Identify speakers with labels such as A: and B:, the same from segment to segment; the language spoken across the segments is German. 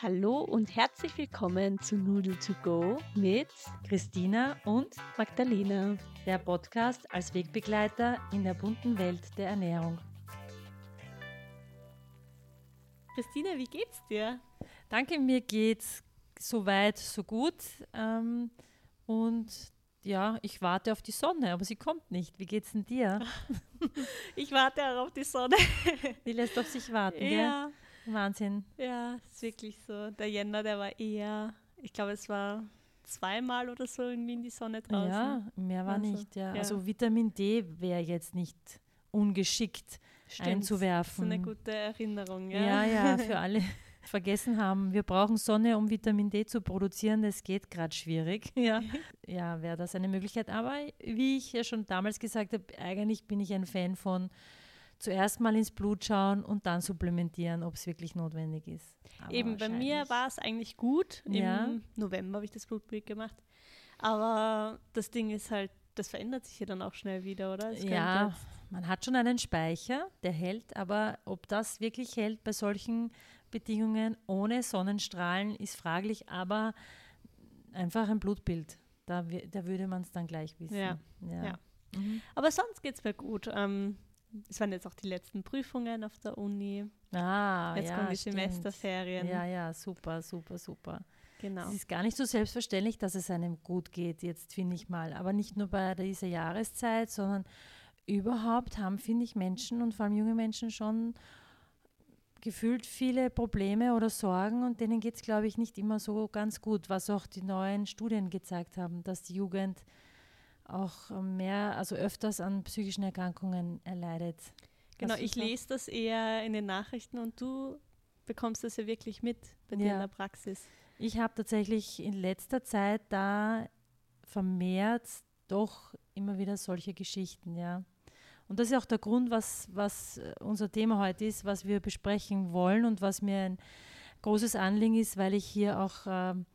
A: Hallo und herzlich willkommen zu Noodle to Go mit
B: Christina und
A: Magdalena.
B: der Podcast als Wegbegleiter in der bunten Welt der Ernährung.
A: Christina, wie geht's dir?
B: Danke, mir geht's so weit, so gut. Und ja, ich warte auf die Sonne, aber sie kommt nicht. Wie geht's denn dir?
A: Ich warte auch auf die Sonne.
B: Die lässt auf sich warten, gell?
A: Ja,
B: Wahnsinn.
A: ja, ist wirklich so. Der Jänner, der war eher, ich glaube, es war zweimal oder so irgendwie in die Sonne draußen.
B: Ja, mehr war
A: Also,
B: nicht. Ja.
A: ja.
B: Also Vitamin D wäre jetzt nicht ungeschickt
A: Stimmt,
B: einzuwerfen.
A: das ist eine gute Erinnerung,
B: Ja, für alle vergessen haben, wir brauchen Sonne, um Vitamin D zu produzieren. Das geht gerade schwierig. Ja, wäre das eine Möglichkeit. Aber wie ich ja schon damals gesagt habe, eigentlich bin ich ein Fan von zuerst mal ins Blut schauen und dann supplementieren, ob es wirklich notwendig ist. Aber
A: Eben, bei mir war es eigentlich gut.
B: Ja.
A: Im November habe ich das Blutbild gemacht. Aber das Ding ist halt, das verändert sich ja dann auch schnell wieder, oder? Es könnte
B: Ja,
A: jetzt-
B: man hat schon einen Speicher, der hält, aber ob das wirklich hält bei solchen Bedingungen ohne Sonnenstrahlen ist fraglich, aber einfach ein Blutbild. Da würde man es dann gleich wissen.
A: Ja.
B: Mhm.
A: Aber sonst geht es mir gut. Es waren jetzt auch die letzten Prüfungen auf der Uni. Jetzt kommen die
B: stimmt.
A: Semesterferien.
B: Ja, super.
A: Genau.
B: Es ist gar nicht so selbstverständlich, dass es einem gut geht, jetzt finde ich mal. Aber nicht nur bei dieser Jahreszeit, sondern überhaupt haben, finde ich, Menschen und vor allem junge Menschen schon gefühlt viele Probleme oder Sorgen und denen geht es, glaube ich, nicht immer so ganz gut, was auch die neuen Studien gezeigt haben, dass die Jugend auch öfters an psychischen Erkrankungen erleidet.
A: Genau,
B: Hast du
A: ich
B: das auch?
A: lese das eher in den Nachrichten und du bekommst das ja wirklich mit bei dir
B: Ja.
A: in der Praxis.
B: Ich habe tatsächlich in letzter Zeit da vermehrt doch immer wieder solche Geschichten, ja. Und das ist auch der Grund, was unser Thema heute ist, was wir besprechen wollen und was mir ein großes Anliegen ist, weil ich hier auch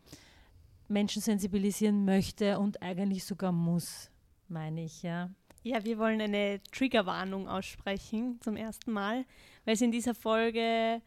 B: Menschen sensibilisieren möchte und eigentlich sogar muss, meine ich, ja.
A: Ja, wir wollen eine Triggerwarnung aussprechen zum ersten Mal, weil es in dieser Folge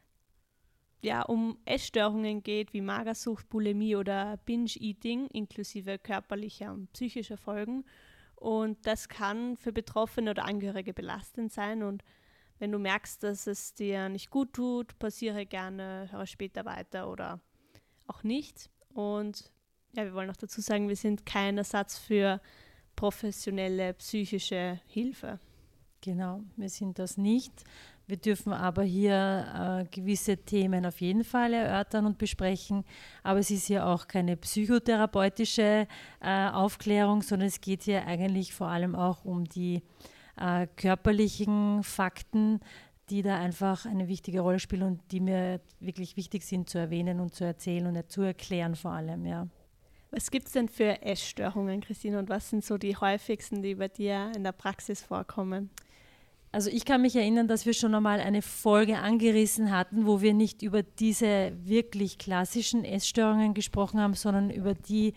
A: ja um Essstörungen geht, wie Magersucht, Bulimie oder Binge-Eating, inklusive körperlicher und psychischer Folgen. Und das kann für Betroffene oder Angehörige belastend sein. Und wenn du merkst, dass es dir nicht gut tut, pausiere gerne, höre später weiter oder auch nicht. Und ja, wir wollen auch dazu sagen, wir sind kein Ersatz für professionelle psychische Hilfe.
B: Genau, wir sind das nicht. Wir dürfen aber hier gewisse Themen auf jeden Fall erörtern und besprechen. Aber es ist hier auch keine psychotherapeutische Aufklärung, sondern es geht hier eigentlich vor allem auch um die körperlichen Fakten, die da einfach eine wichtige Rolle spielen und die mir wirklich wichtig sind zu erwähnen und zu erzählen und zu erklären vor allem, ja.
A: Was gibt es denn für Essstörungen, Christine, und was sind so die häufigsten, die bei dir in der Praxis vorkommen?
B: Also ich kann mich erinnern, dass wir schon einmal eine Folge angerissen hatten, wo wir nicht über diese wirklich klassischen Essstörungen gesprochen haben, sondern über die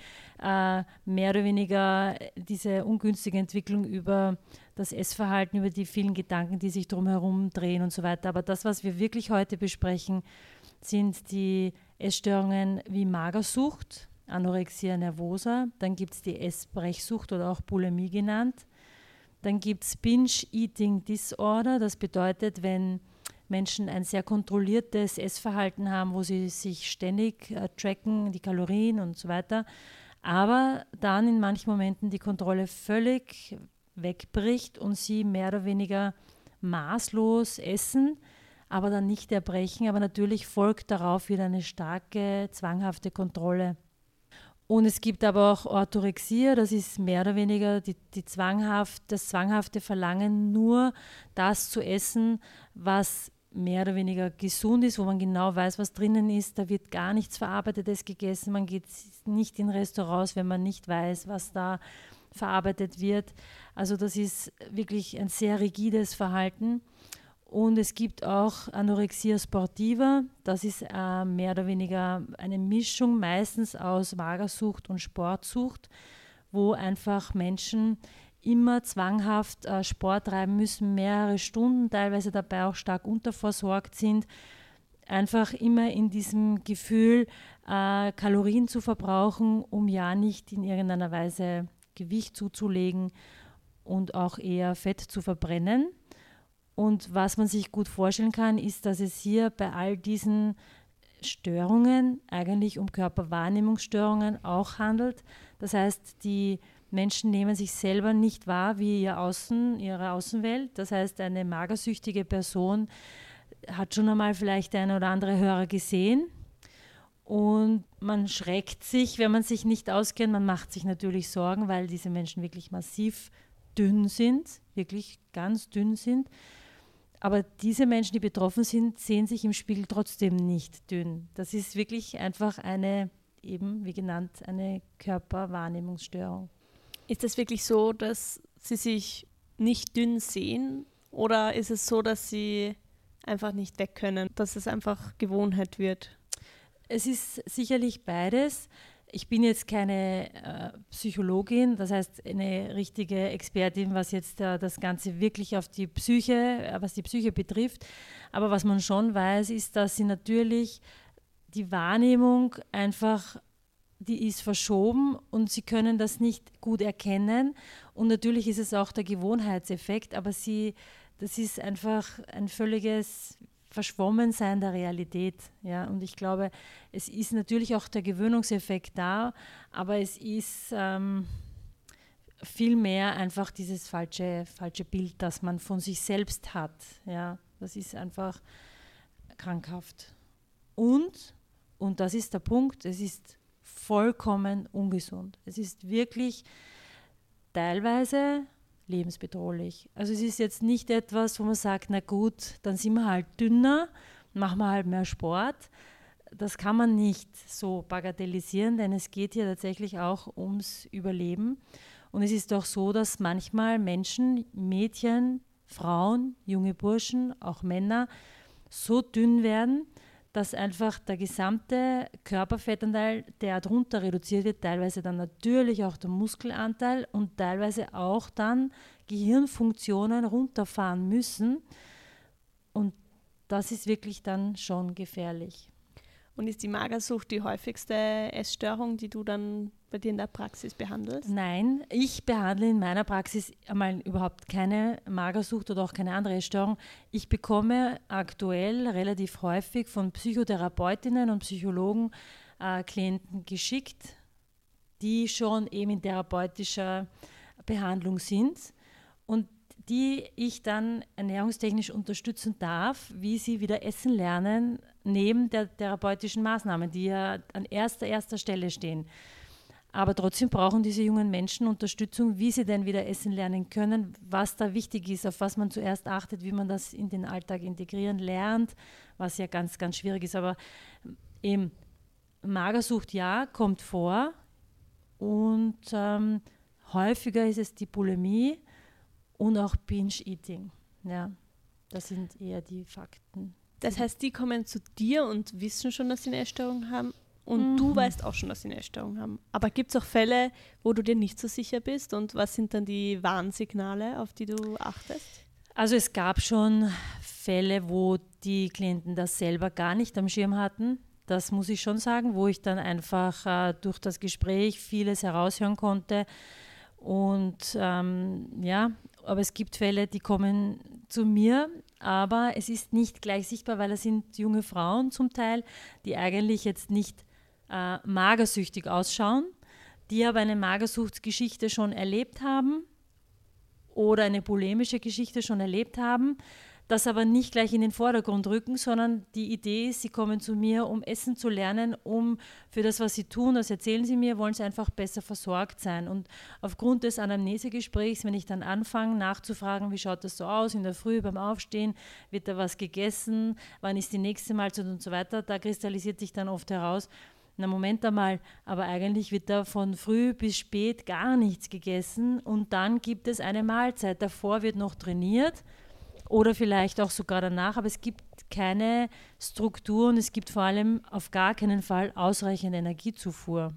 B: mehr oder weniger diese ungünstige Entwicklung über das Essverhalten, über die vielen Gedanken, die sich drumherum drehen und so weiter. Aber das, was wir wirklich heute besprechen, sind die Essstörungen wie Magersucht, Anorexia nervosa, dann gibt es die Essbrechsucht oder auch Bulimie genannt. Dann gibt es Binge-Eating Disorder, das bedeutet, wenn Menschen ein sehr kontrolliertes Essverhalten haben, wo sie sich ständig tracken, die Kalorien und so weiter, aber dann in manchen Momenten die Kontrolle völlig wegbricht und sie mehr oder weniger maßlos essen, aber dann nicht erbrechen, aber natürlich folgt darauf wieder eine starke, zwanghafte Kontrolle. Und es gibt aber auch Orthorexia, das ist mehr oder weniger das zwanghafte Verlangen, nur das zu essen, was mehr oder weniger gesund ist, wo man genau weiß, was drinnen ist. Da wird gar nichts Verarbeitetes gegessen. Man geht nicht in Restaurants, wenn man nicht weiß, was da verarbeitet wird. Also das ist wirklich ein sehr rigides Verhalten. Und es gibt auch Anorexia sportiva, das ist mehr oder weniger eine Mischung meistens aus Magersucht und Sportsucht, wo einfach Menschen immer zwanghaft Sport treiben müssen, mehrere Stunden, teilweise dabei auch stark unterversorgt sind, einfach immer in diesem Gefühl, Kalorien zu verbrauchen, um ja nicht in irgendeiner Weise Gewicht zuzulegen und auch eher Fett zu verbrennen. Und was man sich gut vorstellen kann, ist, dass es hier bei all diesen Störungen eigentlich um Körperwahrnehmungsstörungen auch handelt. Das heißt, die Menschen nehmen sich selber nicht wahr wie ihre Außenwelt. Das heißt, eine magersüchtige Person hat schon einmal vielleicht der eine oder andere Hörer gesehen und man schreckt sich, wenn man sich nicht auskennt. Man macht sich natürlich Sorgen, weil diese Menschen wirklich massiv dünn sind, wirklich ganz dünn sind. Aber diese Menschen, die betroffen sind, sehen sich im Spiegel trotzdem nicht dünn. Das ist wirklich einfach eben wie genannt, eine Körperwahrnehmungsstörung.
A: Ist es wirklich so, dass sie sich nicht dünn sehen oder ist es so, dass sie einfach nicht weg können, dass es einfach Gewohnheit wird?
B: Es ist sicherlich beides. Ich bin jetzt keine Psychologin, das heißt eine richtige Expertin, was jetzt das Ganze wirklich was die Psyche betrifft. Aber was man schon weiß, ist, dass sie natürlich die Wahrnehmung einfach, die ist verschoben und sie können das nicht gut erkennen. Und natürlich ist es auch der Gewohnheitseffekt, aber das ist einfach ein völliges Verschwommensein der Realität. Ja? Und ich glaube, es ist natürlich auch der Gewöhnungseffekt da, aber es ist viel mehr einfach dieses falsche Bild, das man von sich selbst hat. Ja? Das ist einfach krankhaft. Und das ist der Punkt, es ist vollkommen ungesund. Es ist wirklich teilweise lebensbedrohlich. Also es ist jetzt nicht etwas, wo man sagt, na gut, dann sind wir halt dünner, machen wir halt mehr Sport. Das kann man nicht so bagatellisieren, denn es geht hier tatsächlich auch ums Überleben. Und es ist doch so, dass manchmal Menschen, Mädchen, Frauen, junge Burschen, auch Männer, so dünn werden, dass einfach der gesamte Körperfettanteil, der darunter reduziert wird, teilweise dann natürlich auch der Muskelanteil und teilweise auch dann Gehirnfunktionen runterfahren müssen. Und das ist wirklich dann schon gefährlich.
A: Und ist die Magersucht die häufigste Essstörung, die du dann bei dir in der Praxis behandelst?
B: Nein, ich behandle in meiner Praxis einmal überhaupt keine Magersucht oder auch keine andere Essstörung. Ich bekomme aktuell relativ häufig von Psychotherapeutinnen und Psychologen Klienten geschickt, die schon eben in therapeutischer Behandlung sind und die ich dann ernährungstechnisch unterstützen darf, wie sie wieder essen lernen, neben der therapeutischen Maßnahmen, die ja an erster Stelle stehen. Aber trotzdem brauchen diese jungen Menschen Unterstützung, wie sie denn wieder essen lernen können, was da wichtig ist, auf was man zuerst achtet, wie man das in den Alltag integrieren lernt, was ja ganz, ganz schwierig ist. Aber eben Magersucht, ja, kommt vor und häufiger ist es die Bulimie und auch Binge-Eating. Ja, das sind eher die Fakten.
A: Das heißt, die kommen zu dir und wissen schon, dass sie eine Essstörung haben und du weißt auch schon, dass sie eine Essstörung haben. Aber gibt es auch Fälle, wo du dir nicht so sicher bist und was sind dann die Warnsignale, auf die du achtest?
B: Also es gab schon Fälle, wo die Klienten das selber gar nicht am Schirm hatten. Das muss ich schon sagen, wo ich dann einfach durch das Gespräch vieles heraushören konnte. Und aber es gibt Fälle, die kommen zu mir, aber es ist nicht gleich sichtbar, weil es sind junge Frauen zum Teil, die eigentlich jetzt nicht magersüchtig ausschauen, die aber eine Magersuchtsgeschichte schon erlebt haben oder eine bulimische Geschichte schon erlebt haben, das aber nicht gleich in den Vordergrund rücken, sondern die Idee ist, sie kommen zu mir, um Essen zu lernen, um für das, was sie tun, das erzählen sie mir, wollen sie einfach besser versorgt sein. Und aufgrund des Anamnesegesprächs, wenn ich dann anfange nachzufragen, wie schaut das so aus, in der Früh beim Aufstehen, wird da was gegessen, wann ist die nächste Mahlzeit und so weiter, da kristallisiert sich dann oft heraus, na Moment einmal, aber eigentlich wird da von früh bis spät gar nichts gegessen und dann gibt es eine Mahlzeit. Davor wird noch trainiert oder vielleicht auch sogar danach, aber es gibt keine Struktur und es gibt vor allem auf gar keinen Fall ausreichend Energiezufuhr.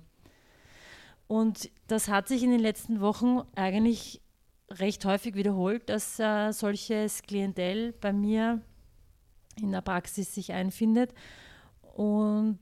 B: Und das hat sich in den letzten Wochen eigentlich recht häufig wiederholt, dass solches Klientel bei mir in der Praxis sich einfindet. Und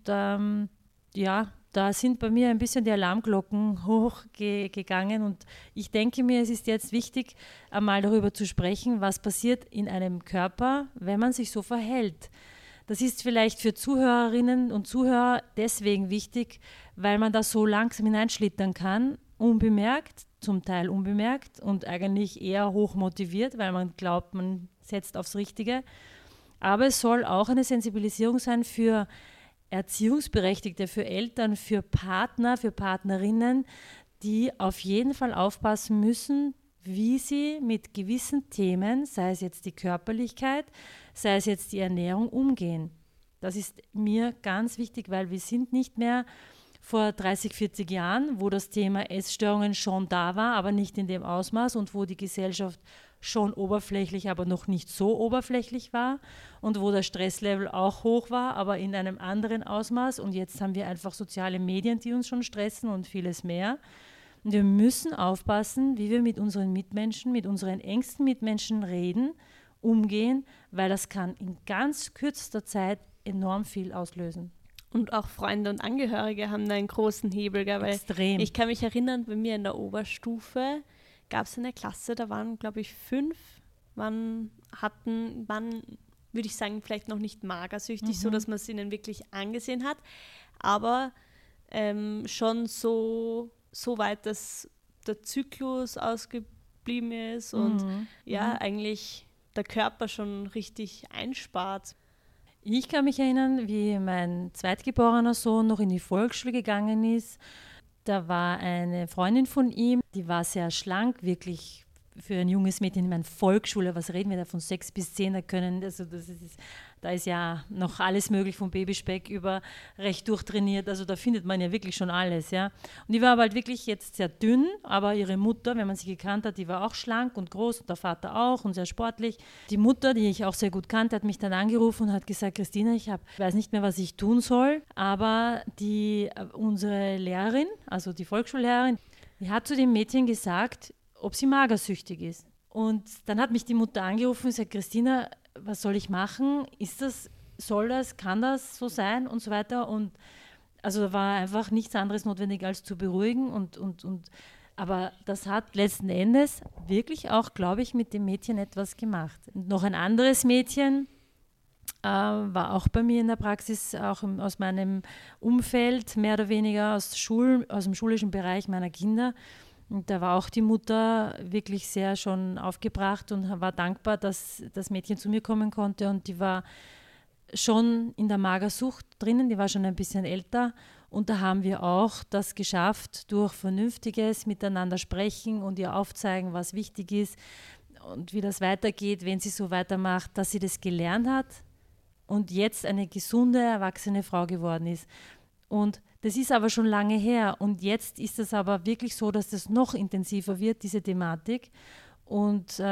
B: da sind bei mir ein bisschen die Alarmglocken hochgegangen und ich denke mir, es ist jetzt wichtig, einmal darüber zu sprechen, was passiert in einem Körper, wenn man sich so verhält. Das ist vielleicht für Zuhörerinnen und Zuhörer deswegen wichtig, weil man da so langsam hineinschlittern kann, unbemerkt, zum Teil unbemerkt und eigentlich eher hochmotiviert, weil man glaubt, man setzt aufs Richtige. Aber es soll auch eine Sensibilisierung sein für Erziehungsberechtigte, für Eltern, für Partner, für Partnerinnen, die auf jeden Fall aufpassen müssen, wie sie mit gewissen Themen, sei es jetzt die Körperlichkeit, sei es jetzt die Ernährung, umgehen. Das ist mir ganz wichtig, weil wir sind nicht mehr vor 30, 40 Jahren, wo das Thema Essstörungen schon da war, aber nicht in dem Ausmaß und wo die Gesellschaft schon oberflächlich, aber noch nicht so oberflächlich war und wo der Stresslevel auch hoch war, aber in einem anderen Ausmaß. Und jetzt haben wir einfach soziale Medien, die uns schon stressen und vieles mehr. Und wir müssen aufpassen, wie wir mit unseren Mitmenschen, mit unseren engsten Mitmenschen reden, umgehen, weil das kann in ganz kürzester Zeit enorm viel auslösen.
A: Und auch Freunde und Angehörige haben da einen großen Hebel, gell? Weil
B: Extrem.
A: Ich kann mich erinnern, bei mir in der Oberstufe gab es eine Klasse, da waren, glaube ich, 5. Man, würde ich sagen, vielleicht noch nicht magersüchtig, so dass man es ihnen wirklich angesehen hat, aber schon so weit, dass der Zyklus ausgeblieben ist und eigentlich der Körper schon richtig einspart.
B: Ich kann mich erinnern, wie mein zweitgeborener Sohn noch in die Volksschule gegangen ist. Da war eine Freundin von ihm, die war sehr schlank, wirklich für ein junges Mädchen. Ich meine, Volksschule, was reden wir da von 6 bis 10? Da ist ja noch alles möglich, vom Babyspeck über recht durchtrainiert. Also da findet man ja wirklich schon alles. Ja. Und die war aber halt wirklich jetzt sehr dünn, aber ihre Mutter, wenn man sie gekannt hat, die war auch schlank und groß und der Vater auch und sehr sportlich. Die Mutter, die ich auch sehr gut kannte, hat mich dann angerufen und hat gesagt, Christina, ich weiß nicht mehr, was ich tun soll, aber unsere Lehrerin, also die Volksschullehrerin, die hat zu dem Mädchen gesagt, ob sie magersüchtig ist. Und dann hat mich die Mutter angerufen und gesagt, Christina, was soll ich machen? Kann das so sein und so weiter? Und also da war einfach nichts anderes notwendig, als zu beruhigen. Aber das hat letzten Endes wirklich auch, glaube ich, mit dem Mädchen etwas gemacht. Und noch ein anderes Mädchen war auch bei mir in der Praxis, auch aus meinem Umfeld, mehr oder weniger aus dem schulischen Bereich meiner Kinder. Und da war auch die Mutter wirklich sehr schon aufgebracht und war dankbar, dass das Mädchen zu mir kommen konnte. Und die war schon in der Magersucht drinnen, die war schon ein bisschen älter. Und da haben wir auch das geschafft, durch vernünftiges Miteinander sprechen und ihr aufzeigen, was wichtig ist und wie das weitergeht, wenn sie so weitermacht, dass sie das gelernt hat und jetzt eine gesunde, erwachsene Frau geworden ist. Und das ist aber schon lange her und jetzt ist es aber wirklich so, dass das noch intensiver wird, diese Thematik. Und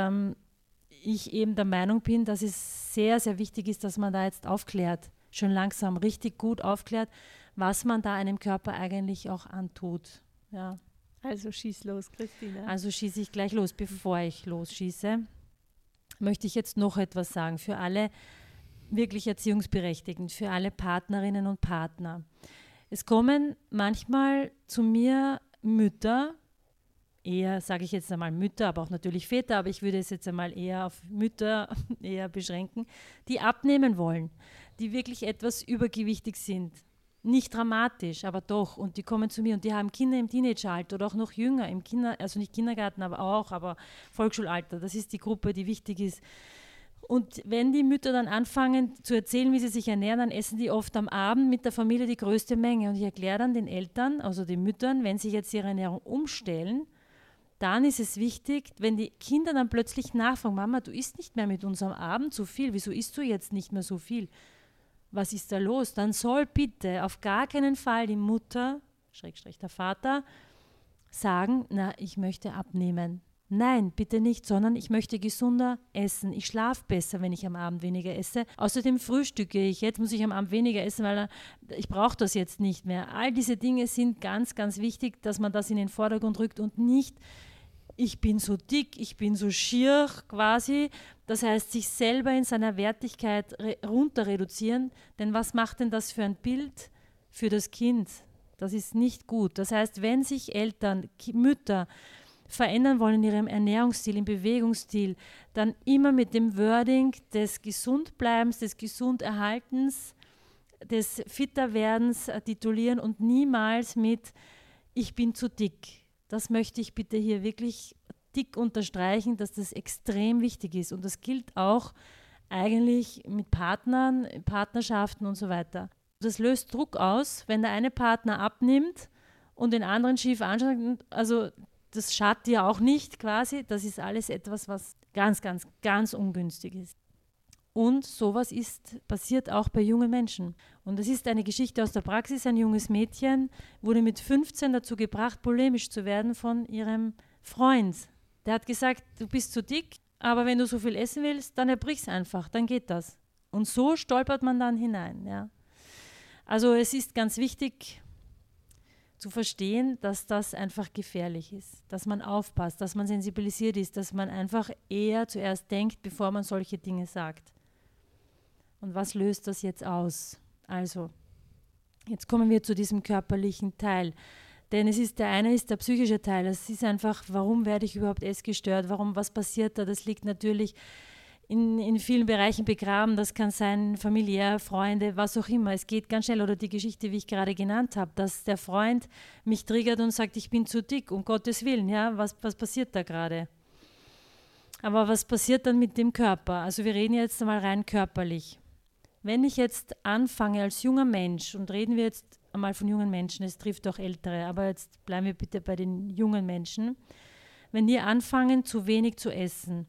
B: ich eben der Meinung bin, dass es sehr, sehr wichtig ist, dass man da jetzt aufklärt, schon langsam richtig gut aufklärt, was man da einem Körper eigentlich auch antut. Ja.
A: Also schieß los, Christina.
B: Also schieße ich gleich los. Bevor ich losschieße, möchte ich jetzt noch etwas sagen für alle wirklich Erziehungsberechtigten, für alle Partnerinnen und Partner. Es kommen manchmal zu mir Mütter, eher, sage ich jetzt einmal Mütter, aber auch natürlich Väter, aber ich würde es jetzt einmal eher auf Mütter eher beschränken, die abnehmen wollen, die wirklich etwas übergewichtig sind. Nicht dramatisch, aber doch. Und die kommen zu mir und die haben Kinder im Teenageralter oder auch noch jünger, also nicht Kindergarten, aber Volksschulalter. Das ist die Gruppe, die wichtig ist. Und wenn die Mütter dann anfangen zu erzählen, wie sie sich ernähren, dann essen die oft am Abend mit der Familie die größte Menge. Und ich erkläre dann den Eltern, also den Müttern, wenn sie jetzt ihre Ernährung umstellen, dann ist es wichtig, wenn die Kinder dann plötzlich nachfragen, Mama, du isst nicht mehr mit uns am Abend so viel, wieso isst du jetzt nicht mehr so viel? Was ist da los? Dann soll bitte auf gar keinen Fall die Mutter, / der Vater, sagen, na, ich möchte abnehmen. Nein, bitte nicht, sondern ich möchte gesunder essen. Ich schlafe besser, wenn ich am Abend weniger esse. Außerdem frühstücke ich. Jetzt muss ich am Abend weniger essen, weil ich brauche das jetzt nicht mehr. All diese Dinge sind ganz, ganz wichtig, dass man das in den Vordergrund rückt und nicht ich bin so dick, ich bin so schier quasi. Das heißt, sich selber in seiner Wertigkeit runter reduzieren. Denn was macht denn das für ein Bild für das Kind? Das ist nicht gut. Das heißt, wenn sich Eltern, Mütter verändern wollen in ihrem Ernährungsstil, im Bewegungsstil, dann immer mit dem Wording des Gesundbleibens, des Gesunderhaltens, des Fitterwerdens titulieren und niemals mit ich bin zu dick. Das möchte ich bitte hier wirklich dick unterstreichen, dass das extrem wichtig ist. Und das gilt auch eigentlich mit Partnern, Partnerschaften und so weiter. Das löst Druck aus, wenn der eine Partner abnimmt und den anderen schief anschaut. Also das schadet dir auch nicht quasi. Das ist alles etwas, was ganz, ganz, ganz ungünstig ist. Und sowas passiert auch bei jungen Menschen. Und es ist eine Geschichte aus der Praxis. Ein junges Mädchen wurde mit 15 dazu gebracht, polemisch zu werden von ihrem Freund. Der hat gesagt, du bist zu dick, aber wenn du so viel essen willst, dann erbrich's einfach, dann geht das. Und so stolpert man dann hinein. Ja. Also es ist ganz wichtig zu verstehen, dass das einfach gefährlich ist, dass man aufpasst, dass man sensibilisiert ist, dass man einfach eher zuerst denkt, bevor man solche Dinge sagt. Und was löst das jetzt aus? Also, jetzt kommen wir zu diesem körperlichen Teil. Denn der eine ist der psychische Teil. Es ist einfach, warum werde ich überhaupt essgestört? Was passiert da? Das liegt natürlich in vielen Bereichen begraben. Das kann sein familiär, Freunde, was auch immer. Es geht ganz schnell. Oder die Geschichte, wie ich gerade genannt habe, dass der Freund mich triggert und sagt, ich bin zu dick, um Gottes Willen. Ja, was passiert da gerade? Aber was passiert dann mit dem Körper? Also wir reden jetzt einmal rein körperlich. Wenn ich jetzt anfange als junger Mensch, und reden wir jetzt einmal von jungen Menschen, es trifft auch Ältere, aber jetzt bleiben wir bitte bei den jungen Menschen, wenn die anfangen, zu wenig zu essen,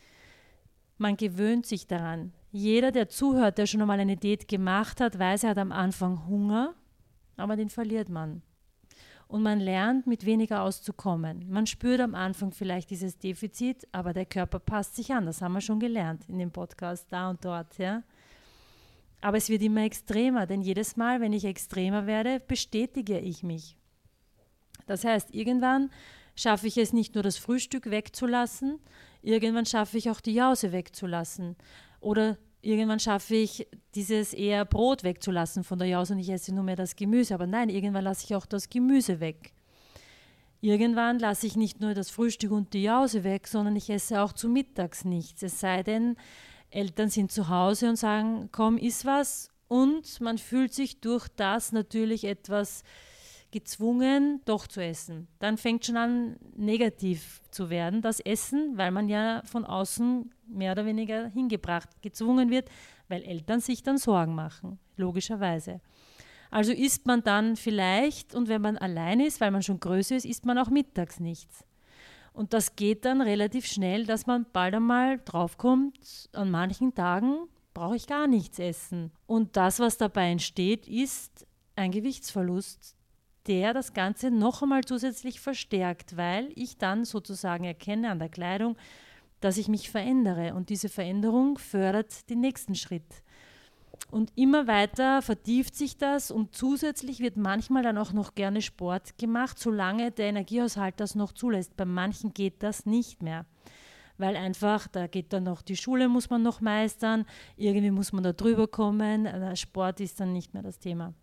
B: man gewöhnt sich daran. Jeder, der zuhört, der schon einmal eine Diät gemacht hat, weiß, er hat am Anfang Hunger, aber den verliert man. Und man lernt, mit weniger auszukommen. Man spürt am Anfang vielleicht dieses Defizit, aber der Körper passt sich an. Das haben wir schon gelernt in dem Podcast, da und dort, ja. Aber es wird immer extremer, denn jedes Mal, wenn ich extremer werde, bestätige ich mich. Das heißt, irgendwann schaffe ich es nicht nur, das Frühstück wegzulassen, irgendwann schaffe ich auch die Jause wegzulassen. Oder irgendwann schaffe ich dieses eher Brot wegzulassen von der Jause und ich esse nur mehr das Gemüse. Aber nein, irgendwann lasse ich auch das Gemüse weg. Irgendwann lasse ich nicht nur das Frühstück und die Jause weg, sondern ich esse auch zu Mittags nichts. Es sei denn, Eltern sind zu Hause und sagen, komm, iss was. Und man fühlt sich durch das natürlich etwas gezwungen, doch zu essen. Dann fängt schon an, negativ zu werden, das Essen, weil man ja von außen mehr oder weniger gezwungen wird, weil Eltern sich dann Sorgen machen, logischerweise. Also isst man dann vielleicht, und wenn man allein ist, weil man schon größer ist, isst man auch mittags nichts. Und das geht dann relativ schnell, dass man bald einmal draufkommt, an manchen Tagen brauche ich gar nichts essen. Und das, was dabei entsteht, ist ein Gewichtsverlust, der das Ganze noch einmal zusätzlich verstärkt, weil ich dann sozusagen erkenne an der Kleidung, dass ich mich verändere. Und diese Veränderung fördert den nächsten Schritt. Und immer weiter vertieft sich das und zusätzlich wird manchmal dann auch noch gerne Sport gemacht, solange der Energiehaushalt das noch zulässt. Bei manchen geht das nicht mehr, weil einfach, da geht dann noch die Schule, muss man noch meistern, irgendwie muss man da drüber kommen, Sport ist dann nicht mehr das Thema.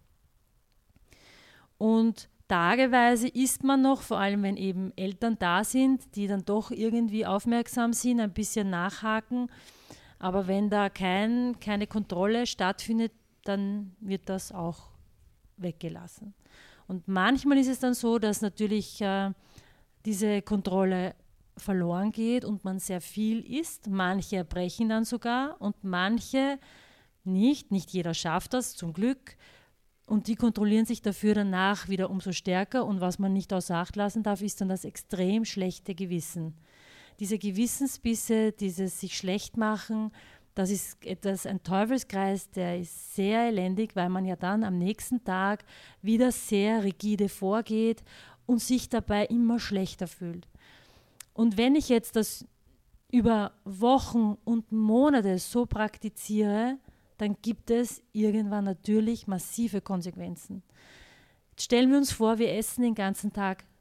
B: Und tageweise isst man noch, vor allem wenn eben Eltern da sind, die dann doch irgendwie aufmerksam sind, ein bisschen nachhaken. Aber wenn da keine Kontrolle stattfindet, dann wird das auch weggelassen. Und manchmal ist es dann so, dass natürlich diese Kontrolle verloren geht und man sehr viel isst. Manche erbrechen dann sogar und manche nicht. Nicht jeder schafft das, zum Glück. Und die kontrollieren sich dafür danach wieder umso stärker. Und was man nicht außer Acht lassen darf, ist dann das extrem schlechte Gewissen. Diese Gewissensbisse, dieses sich schlecht machen, das ist ein Teufelskreis, der ist sehr elendig, weil man ja dann am nächsten Tag wieder sehr rigide vorgeht und sich dabei immer schlechter fühlt. Und wenn ich jetzt das über Wochen und Monate so praktiziere, dann gibt es irgendwann natürlich massive Konsequenzen. Jetzt stellen wir uns vor, wir essen den ganzen Tag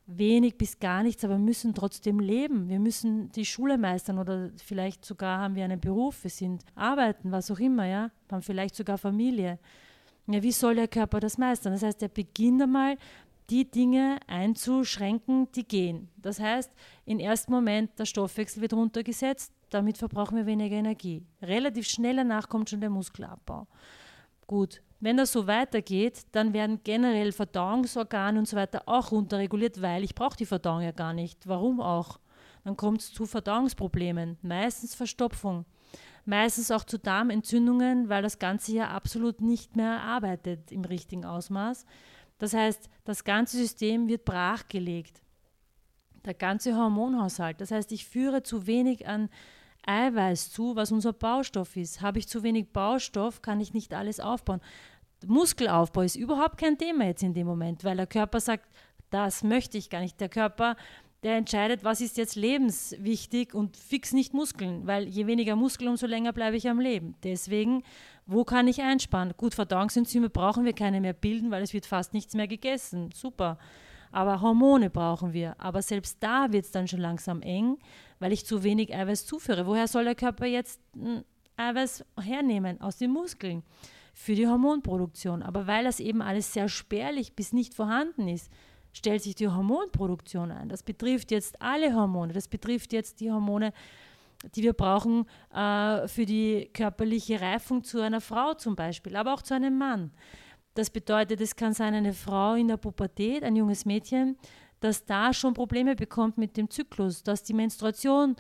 B: wenig bis gar nichts, aber müssen trotzdem leben. Wir müssen die Schule meistern oder vielleicht sogar haben wir einen Beruf, wir sind arbeiten, was auch immer, ja, haben vielleicht sogar Familie. Ja, wie soll der Körper das meistern? Das heißt, er beginnt einmal, die Dinge einzuschränken, die gehen. Das heißt, im ersten Moment, der Stoffwechsel wird runtergesetzt, damit verbrauchen wir weniger Energie. Relativ schnell danach kommt schon der Muskelabbau. Gut, wenn das so weitergeht, dann werden generell Verdauungsorgane und so weiter auch runterreguliert, weil ich brauche die Verdauung ja gar nicht. Warum auch? Dann kommt es zu Verdauungsproblemen, meistens Verstopfung, meistens auch zu Darmentzündungen, weil das Ganze ja absolut nicht mehr arbeitet im richtigen Ausmaß. Das heißt, das ganze System wird brachgelegt. Der ganze Hormonhaushalt. Das heißt, ich führe zu wenig an Eiweiß zu, was unser Baustoff ist. Habe ich zu wenig Baustoff, kann ich nicht alles aufbauen. Muskelaufbau ist überhaupt kein Thema jetzt in dem Moment, weil der Körper sagt, das möchte ich gar nicht. Der Körper, der entscheidet, was ist jetzt lebenswichtig und fix nicht Muskeln, weil je weniger Muskeln, umso länger bleibe ich am Leben. Deswegen, wo kann ich einsparen? Gut, Verdauungsenzyme brauchen wir keine mehr bilden, weil es wird fast nichts mehr gegessen. Super. Aber Hormone brauchen wir. Aber selbst da wird es dann schon langsam eng, weil ich zu wenig Eiweiß zuführe. Woher soll der Körper jetzt Eiweiß hernehmen? Aus den Muskeln. Für die Hormonproduktion. Aber weil das eben alles sehr spärlich bis nicht vorhanden ist, stellt sich die Hormonproduktion ein. Das betrifft jetzt alle Hormone. Das betrifft jetzt die Hormone, die wir brauchen für die körperliche Reifung zu einer Frau zum Beispiel, aber auch zu einem Mann. Das bedeutet, es kann sein, eine Frau in der Pubertät, ein junges Mädchen, das da schon Probleme bekommt mit dem Zyklus, dass die Menstruation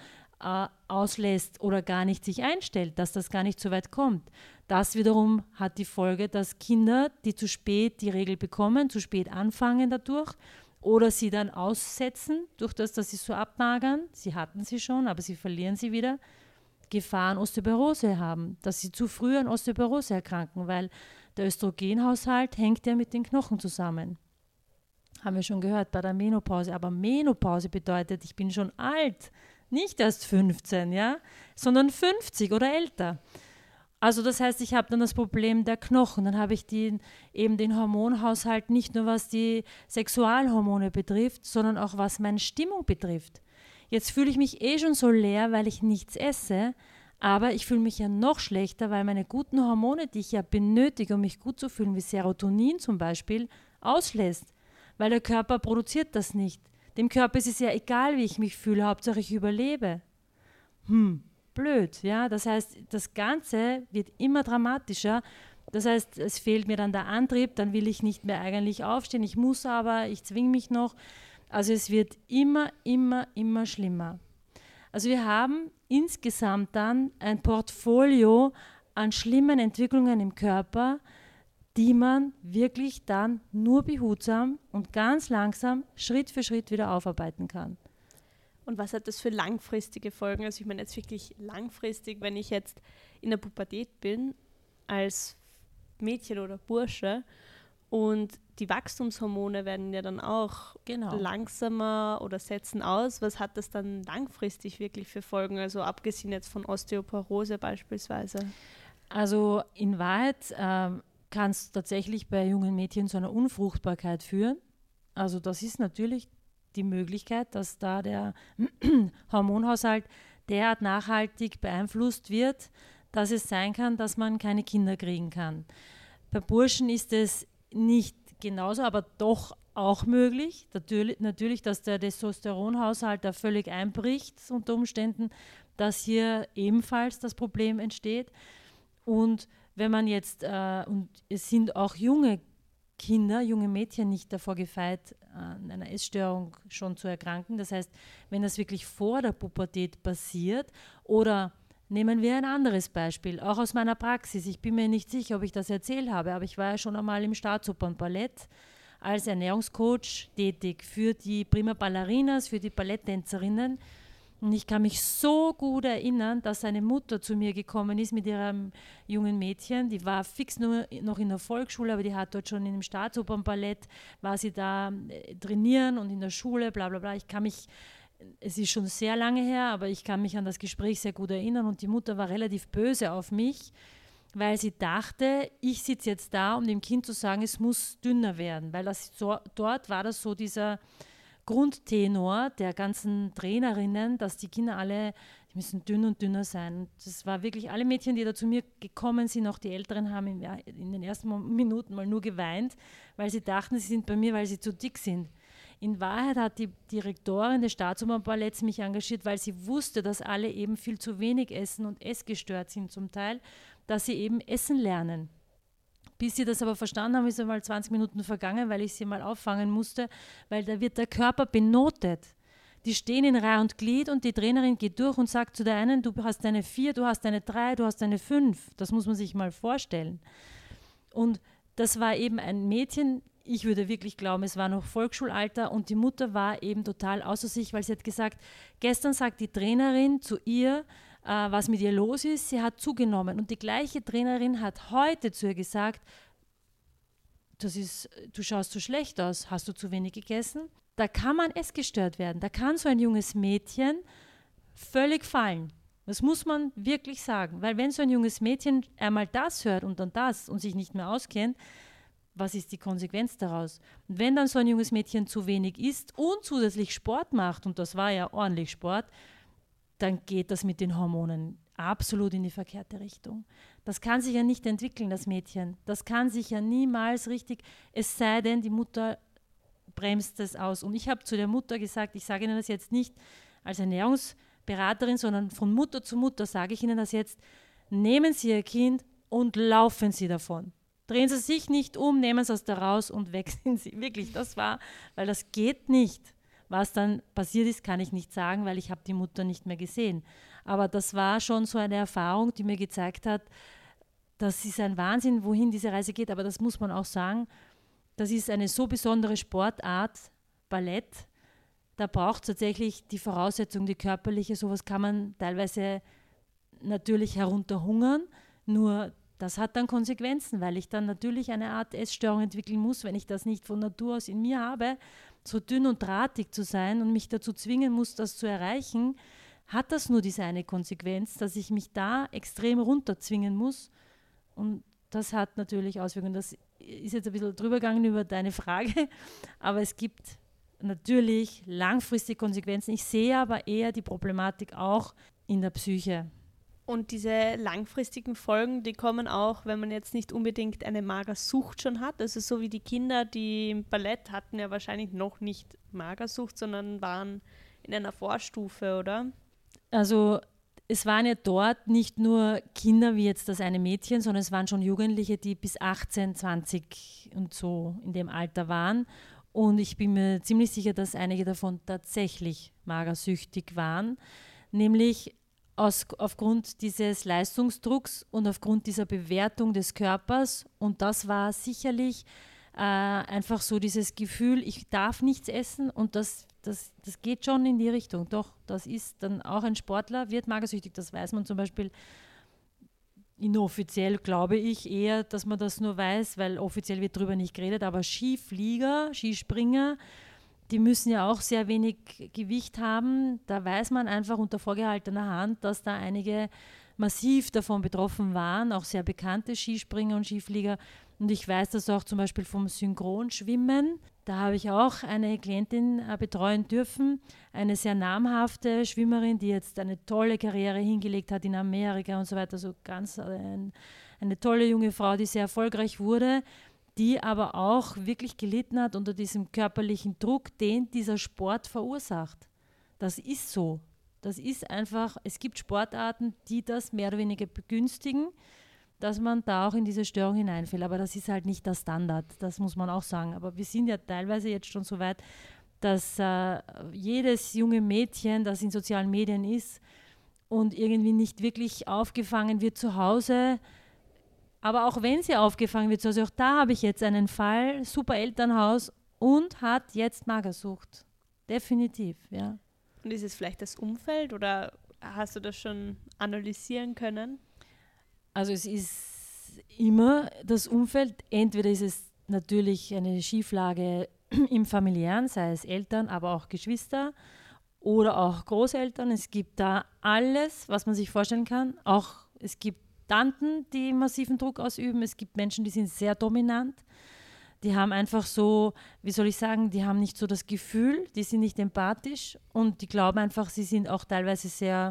B: auslässt oder gar nicht sich einstellt, dass das gar nicht so weit kommt. Das wiederum hat die Folge, dass Kinder, die zu spät die Regel bekommen, zu spät anfangen dadurch oder sie dann aussetzen, durch das, dass sie so abmagern, sie hatten sie schon, aber sie verlieren sie wieder, Gefahren Osteoporose haben, dass sie zu früh an Osteoporose erkranken, weil der Östrogenhaushalt hängt ja mit den Knochen zusammen. Haben wir schon gehört bei der Menopause. Aber Menopause bedeutet, ich bin schon alt, nicht erst 15, ja, sondern 50 oder älter. Also das heißt, ich habe dann das Problem der Knochen. Dann habe ich eben den Hormonhaushalt nicht nur was die Sexualhormone betrifft, sondern auch was meine Stimmung betrifft. Jetzt fühle ich mich schon so leer, weil ich nichts esse, aber ich fühle mich ja noch schlechter, weil meine guten Hormone, die ich ja benötige, um mich gut zu fühlen, wie Serotonin zum Beispiel, auslässt. Weil der Körper produziert das nicht. Dem Körper ist es ja egal, wie ich mich fühle, Hauptsache ich überlebe. Blöd, ja. Das heißt, das Ganze wird immer dramatischer. Das heißt, es fehlt mir dann der Antrieb, dann will ich nicht mehr eigentlich aufstehen. Ich muss aber, ich zwinge mich noch. Also es wird immer, immer, immer schlimmer. Also wir haben insgesamt dann ein Portfolio an schlimmen Entwicklungen im Körper, die man wirklich dann nur behutsam und ganz langsam Schritt für Schritt wieder aufarbeiten kann.
A: Und was hat das für langfristige Folgen? Also ich meine jetzt wirklich langfristig, wenn ich jetzt in der Pubertät bin, als Mädchen oder Bursche, und die Wachstumshormone werden ja dann auch langsamer oder setzen aus. Was hat das dann langfristig wirklich für Folgen? Also abgesehen jetzt von Osteoporose beispielsweise.
B: Also in Wahrheit kann es tatsächlich bei jungen Mädchen zu einer Unfruchtbarkeit führen. Also das ist natürlich die Möglichkeit, dass da der Hormonhaushalt derart nachhaltig beeinflusst wird, dass es sein kann, dass man keine Kinder kriegen kann. Bei Burschen ist es nicht genauso, aber doch auch möglich. Natürlich, dass der Testosteronhaushalt da völlig einbricht unter Umständen, dass hier ebenfalls das Problem entsteht. Und wenn man jetzt, und es sind auch junge Kinder, junge Mädchen nicht davor gefeit, an einer Essstörung schon zu erkranken. Das heißt, wenn das wirklich vor der Pubertät passiert oder nehmen wir ein anderes Beispiel, auch aus meiner Praxis. Ich bin mir nicht sicher, ob ich das erzählt habe, aber ich war ja schon einmal im Staatsopernballett als Ernährungscoach tätig für die Prima Ballerinas, für die Balletttänzerinnen. Und ich kann mich so gut erinnern, dass eine Mutter zu mir gekommen ist mit ihrem jungen Mädchen. Die war fix nur noch in der Volksschule, aber die hat dort schon in dem Staatsopernballett, war sie da trainieren und in der Schule, bla bla bla. Es ist schon sehr lange her, aber ich kann mich an das Gespräch sehr gut erinnern und die Mutter war relativ böse auf mich, weil sie dachte, ich sitze jetzt da, um dem Kind zu sagen, es muss dünner werden, weil dort war das so dieser Grundtenor der ganzen Trainerinnen, dass die Kinder alle, die müssen dünn und dünner sein. Und das war wirklich, alle Mädchen, die da zu mir gekommen sind, auch die Älteren, haben in den ersten Minuten mal nur geweint, weil sie dachten, sie sind bei mir, weil sie zu dick sind. In Wahrheit hat die Direktorin des Staatsopernballetts mich engagiert, weil sie wusste, dass alle eben viel zu wenig essen und essgestört sind zum Teil, dass sie eben essen lernen. Bis sie das aber verstanden haben, ist einmal 20 Minuten vergangen, weil ich sie mal auffangen musste, weil da wird der Körper benotet. Die stehen in Reihe und Glied und die Trainerin geht durch und sagt zu der einen, du hast eine 4, du hast eine 3, du hast eine 5. Das muss man sich mal vorstellen. Und das war eben ein Mädchen, ich würde wirklich glauben, es war noch Volksschulalter und die Mutter war eben total außer sich, weil sie hat gesagt, gestern sagt die Trainerin zu ihr, was mit ihr los ist, sie hat zugenommen. Und die gleiche Trainerin hat heute zu ihr gesagt, du schaust so schlecht aus, hast du zu wenig gegessen? Da kann man essgestört werden, da kann so ein junges Mädchen völlig fallen. Das muss man wirklich sagen, weil wenn so ein junges Mädchen einmal das hört und dann das und sich nicht mehr auskennt, was ist die Konsequenz daraus? Und wenn dann so ein junges Mädchen zu wenig isst und zusätzlich Sport macht, und das war ja ordentlich Sport, dann geht das mit den Hormonen absolut in die verkehrte Richtung. Das kann sich ja nicht entwickeln, das Mädchen. Das kann sich ja niemals richtig, es sei denn, die Mutter bremst es aus. Und ich habe zu der Mutter gesagt, ich sage Ihnen das jetzt nicht als Ernährungsberaterin, sondern von Mutter zu Mutter sage ich Ihnen das jetzt, nehmen Sie Ihr Kind und laufen Sie davon. Drehen Sie sich nicht um, nehmen Sie es da raus und wechseln Sie. Wirklich, das war, weil das geht nicht. Was dann passiert ist, kann ich nicht sagen, weil ich habe die Mutter nicht mehr gesehen. Aber das war schon so eine Erfahrung, die mir gezeigt hat, das ist ein Wahnsinn, wohin diese Reise geht. Aber das muss man auch sagen, das ist eine so besondere Sportart, Ballett. Da braucht es tatsächlich die Voraussetzung, die körperliche. Sowas kann man teilweise natürlich herunterhungern, nur das hat dann Konsequenzen, weil ich dann natürlich eine Art Essstörung entwickeln muss, wenn ich das nicht von Natur aus in mir habe, so dünn und drahtig zu sein und mich dazu zwingen muss, das zu erreichen, hat das nur diese eine Konsequenz, dass ich mich da extrem runterzwingen muss. Und das hat natürlich Auswirkungen. Das ist jetzt ein bisschen drüber gegangen über deine Frage, aber es gibt natürlich langfristige Konsequenzen. Ich sehe aber eher die Problematik auch in der Psyche.
A: Und diese langfristigen Folgen, die kommen auch, wenn man jetzt nicht unbedingt eine Magersucht schon hat. Also so wie die Kinder, die im Ballett hatten ja wahrscheinlich noch nicht Magersucht, sondern waren in einer Vorstufe, oder?
B: Also es waren ja dort nicht nur Kinder wie jetzt das eine Mädchen, sondern es waren schon Jugendliche, die bis 18, 20 und so in dem Alter waren. Und ich bin mir ziemlich sicher, dass einige davon tatsächlich magersüchtig waren, nämlich aufgrund dieses Leistungsdrucks und aufgrund dieser Bewertung des Körpers. Und das war sicherlich einfach so dieses Gefühl, ich darf nichts essen und das geht schon in die Richtung. Doch, das ist dann auch ein Sportler, wird magersüchtig. Das weiß man zum Beispiel inoffiziell, glaube ich eher, dass man das nur weiß, weil offiziell wird darüber nicht geredet, aber Skiflieger, Skispringer, die müssen ja auch sehr wenig Gewicht haben. Da weiß man einfach unter vorgehaltener Hand, dass da einige massiv davon betroffen waren, auch sehr bekannte Skispringer und Skiflieger. Und ich weiß das auch zum Beispiel vom Synchronschwimmen. Da habe ich auch eine Klientin betreuen dürfen, eine sehr namhafte Schwimmerin, die jetzt eine tolle Karriere hingelegt hat in Amerika und so weiter. So ganz eine tolle junge Frau, die sehr erfolgreich wurde, die aber auch wirklich gelitten hat unter diesem körperlichen Druck, den dieser Sport verursacht. Das ist so. Das ist einfach, es gibt Sportarten, die das mehr oder weniger begünstigen, dass man da auch in diese Störung hineinfällt. Aber das ist halt nicht der Standard, das muss man auch sagen. Aber wir sind ja teilweise jetzt schon so weit, dass jedes junge Mädchen, das in sozialen Medien ist und irgendwie nicht wirklich aufgefangen wird zu Hause, aber auch wenn sie aufgefangen wird, also auch da habe ich jetzt einen Fall, super Elternhaus und hat jetzt Magersucht. Definitiv, ja.
A: Und ist es vielleicht das Umfeld oder hast du das schon analysieren können?
B: Also es ist immer das Umfeld, entweder ist es natürlich eine Schieflage im Familiären, sei es Eltern, aber auch Geschwister oder auch Großeltern. Es gibt da alles, was man sich vorstellen kann. Auch es gibt Tanten, die massiven Druck ausüben. Es gibt Menschen, die sind sehr dominant. Die haben einfach so, wie soll ich sagen, die haben nicht so das Gefühl, die sind nicht empathisch und die glauben einfach, sie sind auch teilweise sehr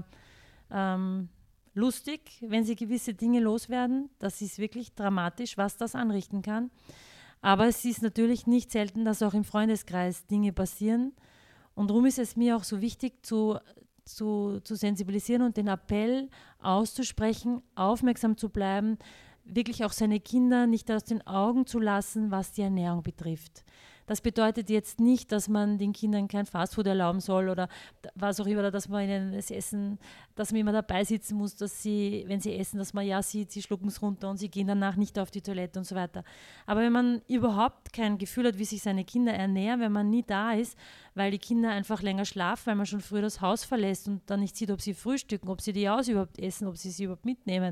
B: lustig, wenn sie gewisse Dinge loswerden. Das ist wirklich dramatisch, was das anrichten kann. Aber es ist natürlich nicht selten, dass auch im Freundeskreis Dinge passieren. Und darum ist es mir auch so wichtig, zu sensibilisieren und den Appell auszusprechen, aufmerksam zu bleiben, wirklich auch seine Kinder nicht aus den Augen zu lassen, was die Ernährung betrifft. Das bedeutet jetzt nicht, dass man den Kindern kein Fastfood erlauben soll oder was auch immer, oder dass man ihnen das Essen, dass man immer dabei sitzen muss, dass sie, wenn sie essen, dass man ja sieht, sie schlucken es runter und sie gehen danach nicht auf die Toilette und so weiter. Aber wenn man überhaupt kein Gefühl hat, wie sich seine Kinder ernähren, wenn man nie da ist, weil die Kinder einfach länger schlafen, weil man schon früher das Haus verlässt und dann nicht sieht, ob sie frühstücken, ob sie die Aus überhaupt essen, ob sie überhaupt mitnehmen.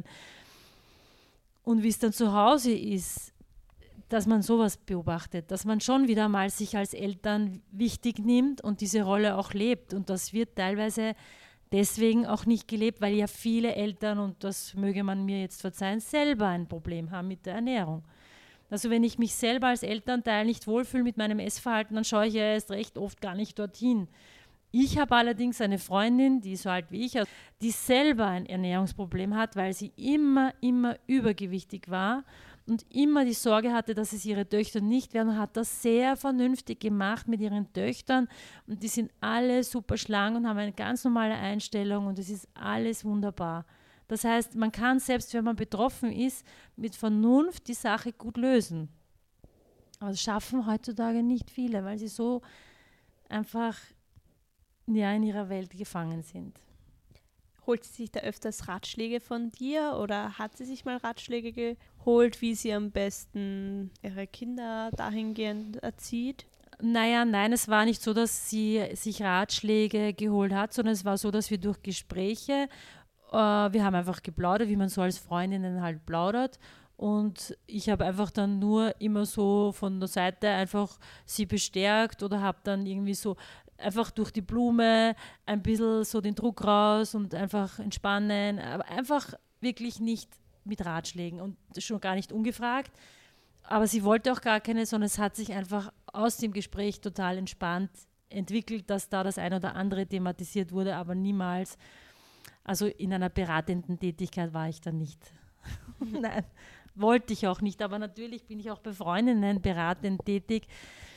B: Und wie es dann zu Hause ist, dass man sowas beobachtet, dass man schon wieder mal sich als Eltern wichtig nimmt und diese Rolle auch lebt. Und das wird teilweise deswegen auch nicht gelebt, weil ja viele Eltern, und das möge man mir jetzt verzeihen, selber ein Problem haben mit der Ernährung. Also wenn ich mich selber als Elternteil nicht wohlfühle mit meinem Essverhalten, dann schaue ich ja erst recht oft gar nicht dorthin. Ich habe allerdings eine Freundin, die ist so alt wie ich, die selber ein Ernährungsproblem hat, weil sie immer übergewichtig war und immer die Sorge hatte, dass es ihre Töchter nicht werden, und hat das sehr vernünftig gemacht mit ihren Töchtern und die sind alle super schlank und haben eine ganz normale Einstellung und es ist alles wunderbar. Das heißt, man kann, selbst wenn man betroffen ist, mit Vernunft die Sache gut lösen. Aber das schaffen heutzutage nicht viele, weil sie so einfach in ihrer Welt gefangen sind.
A: Holt sie sich da öfters Ratschläge von dir oder hat sie sich mal Ratschläge geholt, wie sie am besten ihre Kinder dahingehend erzieht?
B: Nein, es war nicht so, dass sie sich Ratschläge geholt hat, sondern es war so, dass wir durch Gespräche, wir haben einfach geplaudert, wie man so als Freundinnen halt plaudert. Und ich habe einfach dann nur immer so von der Seite einfach sie bestärkt oder habe dann irgendwie so einfach durch die Blume ein bisschen so den Druck raus und einfach entspannen, aber einfach wirklich nicht mit Ratschlägen und schon gar nicht ungefragt. Aber sie wollte auch gar keine, sondern es hat sich einfach aus dem Gespräch total entspannt entwickelt, dass da das eine oder andere thematisiert wurde, aber niemals, also in einer beratenden Tätigkeit war ich dann nicht. Nein, wollte ich auch nicht, aber natürlich bin ich auch bei Freundinnen beratend tätig.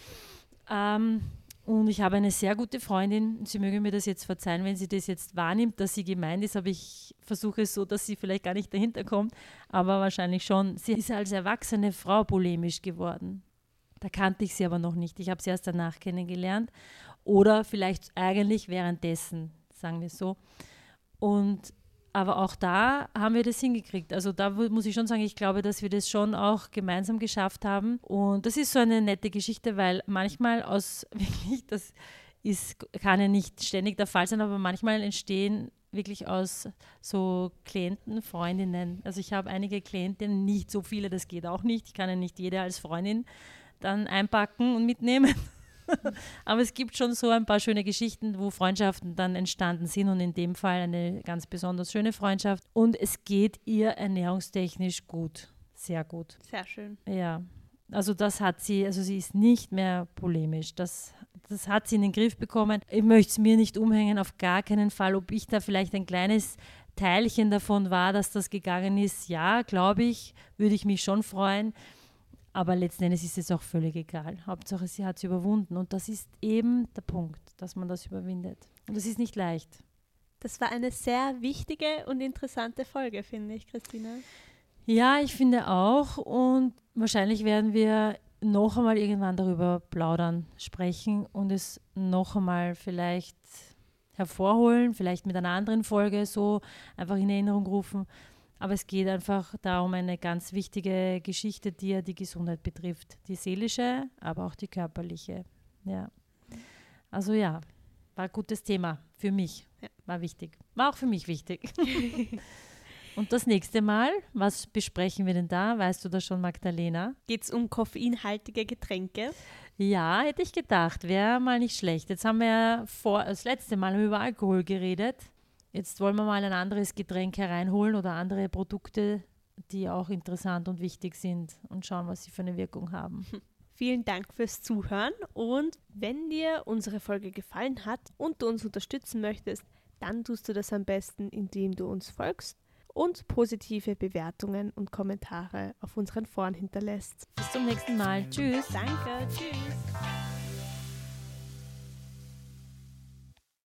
B: Und ich habe eine sehr gute Freundin, sie möge mir das jetzt verzeihen, wenn sie das jetzt wahrnimmt, dass sie gemeint ist, aber ich versuche es so, dass sie vielleicht gar nicht dahinter kommt, aber wahrscheinlich schon. Sie ist als erwachsene Frau polemisch geworden. Da kannte ich sie aber noch nicht. Ich habe sie erst danach kennengelernt oder vielleicht eigentlich währenddessen, sagen wir so. Aber auch da haben wir das hingekriegt. Also da muss ich schon sagen, ich glaube, dass wir das schon auch gemeinsam geschafft haben. Und das ist so eine nette Geschichte, weil manchmal kann ja nicht ständig der Fall sein, aber manchmal entstehen wirklich aus so Klienten, Freundinnen. Also ich habe einige Klientinnen, nicht so viele, das geht auch nicht. Ich kann ja nicht jede als Freundin dann einpacken und mitnehmen. Aber es gibt schon so ein paar schöne Geschichten, wo Freundschaften dann entstanden sind und in dem Fall eine ganz besonders schöne Freundschaft. Und es geht ihr ernährungstechnisch gut, sehr gut.
A: Sehr schön.
B: Ja, also das hat sie, also sie ist nicht mehr polemisch. Das hat sie in den Griff bekommen. Ich möchte es mir nicht umhängen, auf gar keinen Fall. Ob ich da vielleicht ein kleines Teilchen davon war, dass das gegangen ist, ja, glaube ich, würde ich mich schon freuen. Aber letzten Endes ist es auch völlig egal. Hauptsache, sie hat es überwunden. Und das ist eben der Punkt, dass man das überwindet. Und das ist nicht leicht.
A: Das war eine sehr wichtige und interessante Folge, finde ich, Christina.
B: Ja, ich finde auch. Und wahrscheinlich werden wir noch einmal irgendwann darüber plaudern, sprechen und es noch einmal vielleicht hervorholen, vielleicht mit einer anderen Folge so einfach in Erinnerung rufen. Aber es geht einfach darum, eine ganz wichtige Geschichte, die ja die Gesundheit betrifft. Die seelische, aber auch die körperliche. Ja. Also ja, war ein gutes Thema für mich. Ja. War wichtig. War auch für mich wichtig. Und das nächste Mal, was besprechen wir denn da? Weißt du das schon, Magdalena?
A: Geht es um koffeinhaltige Getränke?
B: Ja, hätte ich gedacht. Wäre mal nicht schlecht. Jetzt haben wir ja das letzte Mal über Alkohol geredet. Jetzt wollen wir mal ein anderes Getränk hereinholen oder andere Produkte, die auch interessant und wichtig sind und schauen, was sie für eine Wirkung haben.
A: Vielen Dank fürs Zuhören und wenn dir unsere Folge gefallen hat und du uns unterstützen möchtest, dann tust du das am besten, indem du uns folgst und positive Bewertungen und Kommentare auf unseren Foren hinterlässt.
B: Bis zum nächsten Mal. Tschüss.
A: Danke, tschüss.